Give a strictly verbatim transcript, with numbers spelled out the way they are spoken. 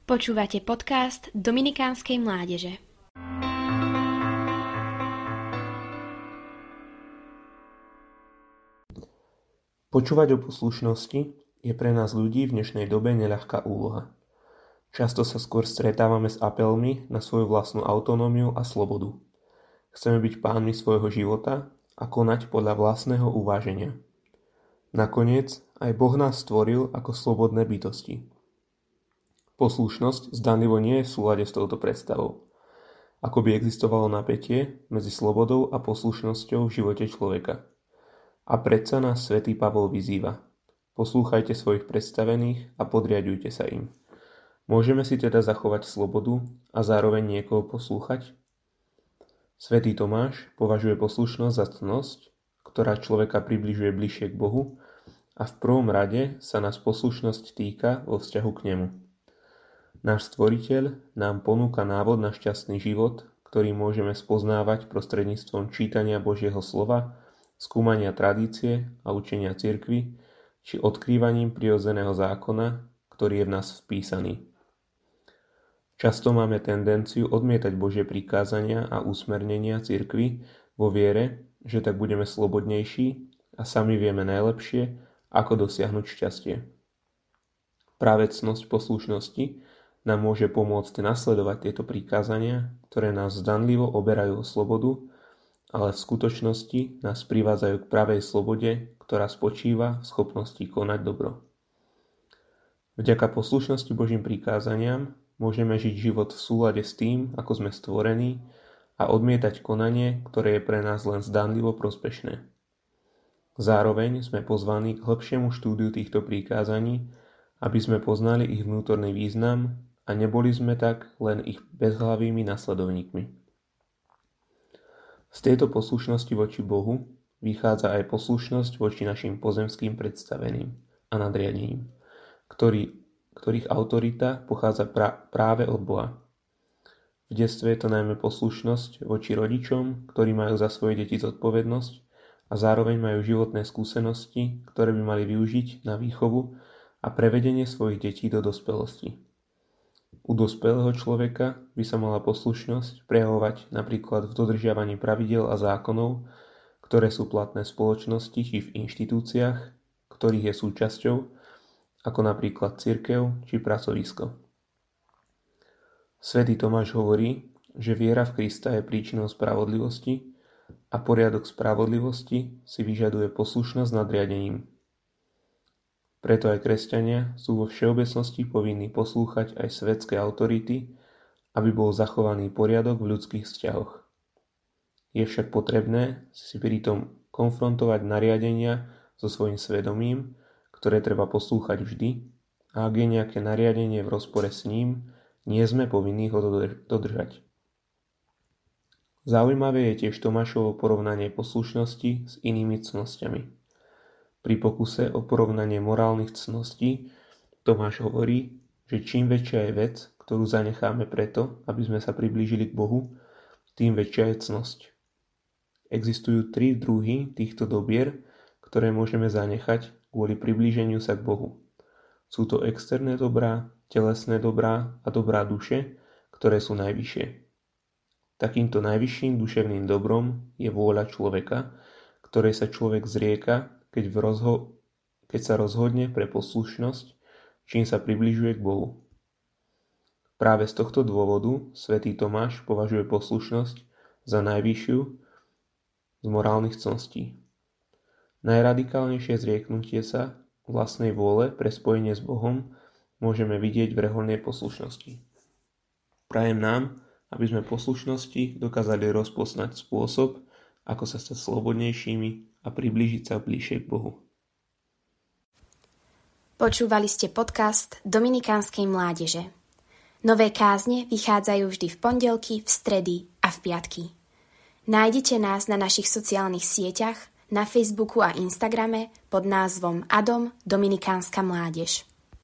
Počúvate podcast Dominikánskej mládeže. Počúvať o poslušnosti je pre nás ľudí v dnešnej dobe neľahká úloha. Často sa skôr stretávame s apelmi na svoju vlastnú autonómiu a slobodu. Chceme byť pánmi svojho života a konať podľa vlastného uváženia. Nakoniec aj Boh nás stvoril ako slobodné bytosti. Poslušnosť zdanlivo nie je v súlade s touto predstavou. Ako by existovalo napätie medzi slobodou a poslušnosťou v živote človeka. A predsa nás svätý Pavol vyzýva. Poslúchajte svojich predstavených a podriaďujte sa im. Môžeme si teda zachovať slobodu a zároveň niekoho poslúchať? Svätý Tomáš považuje poslušnosť za cnosť, ktorá človeka približuje bližšie k Bohu a v prvom rade sa nás poslušnosť týka vo vzťahu k nemu. Náš Stvoriteľ nám ponúka návod na šťastný život, ktorý môžeme spoznávať prostredníctvom čítania Božieho slova, skúmania tradície a učenia cirkvi, či odkrývaním prirodzeného zákona, ktorý je v nás vpísaný. Často máme tendenciu odmietať Božie prikázania a usmernenia cirkvi vo viere, že tak budeme slobodnejší a sami vieme najlepšie, ako dosiahnuť šťastie. Práve cnosť poslušnosti nám môže pomôcť nasledovať tieto prikázania, ktoré nás zdanlivo oberajú o slobodu, ale v skutočnosti nás privádzajú k pravej slobode, ktorá spočíva v schopnosti konať dobro. Vďaka poslušnosti Božím prikázaniam môžeme žiť život v súlade s tým, ako sme stvorení, a odmietať konanie, ktoré je pre nás len zdanlivo prospešné. Zároveň sme pozvaní k hlbšiemu štúdiu týchto prikázaní, aby sme poznali ich vnútorný význam a neboli sme tak len ich bezhlavými nasledovníkmi. Z tejto poslušnosti voči Bohu vychádza aj poslušnosť voči našim pozemským predstaveným a nadriadením, ktorý, ktorých autorita pochádza pra, práve od Boha. V detstve je to najmä poslušnosť voči rodičom, ktorí majú za svoje deti zodpovednosť a zároveň majú životné skúsenosti, ktoré by mali využiť na výchovu a prevedenie svojich detí do dospelosti. U dospelého človeka by sa mala poslušnosť prejavovať napríklad v dodržiavaní pravidiel a zákonov, ktoré sú platné v spoločnosti či v inštitúciách, ktorých je súčasťou, ako napríklad cirkev či pracovisko. Svätý Tomáš hovorí, že viera v Krista je príčinou spravodlivosti a poriadok spravodlivosti si vyžaduje poslušnosť nadriadením. Preto aj kresťania sú vo všeobecnosti povinní poslúchať aj svetské autority, aby bol zachovaný poriadok v ľudských vzťahoch. Je však potrebné si pritom konfrontovať nariadenia so svojím svedomím, ktoré treba poslúchať vždy, a ak je nejaké nariadenie v rozpore s ním, nie sme povinní ho dodržať. Zaujímavé je tiež Tomášovo porovnanie poslušnosti s inými cnosťami. Pri pokuse o porovnanie morálnych cností Tomáš hovorí, že čím väčšia je vec, ktorú zanecháme preto, aby sme sa priblížili k Bohu, tým väčšia je cnosť. Existujú tri druhy týchto dobier, ktoré môžeme zanechať kvôli priblíženiu sa k Bohu. Sú to externé dobrá, telesné dobrá a dobrá duše, ktoré sú najvyššie. Takýmto najvyšším duševným dobrom je vôľa človeka, ktorej sa človek zrieka, Keď, v rozho- keď sa rozhodne pre poslušnosť, čím sa približuje k Bohu. Práve z tohto dôvodu svätý Tomáš považuje poslušnosť za najvyššiu z morálnych cností. Najradikálnejšie zrieknutie sa vlastnej vôle pre spojenie s Bohom môžeme vidieť v reholnej poslušnosti. Prajem nám, aby sme poslušnosti dokázali rozpoznať spôsob, ako sa stať slobodnejšími a priblížiť sa bližšie k Bohu. Počúvali ste podcast Dominikánskej mládeže. Nové kázne vychádzajú vždy v pondelky, v stredy a v piatky. Nájdete nás na našich sociálnych sieťach, na Facebooku a Instagrame pod názvom Adom Dominikánska mládež.